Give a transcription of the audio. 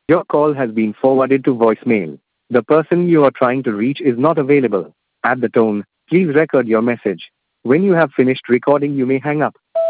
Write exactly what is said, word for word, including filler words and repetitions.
Your call has been forwarded to voicemail. The person you are trying to reach is not available. At the tone, please record your message. When you have finished recording, you may hang up.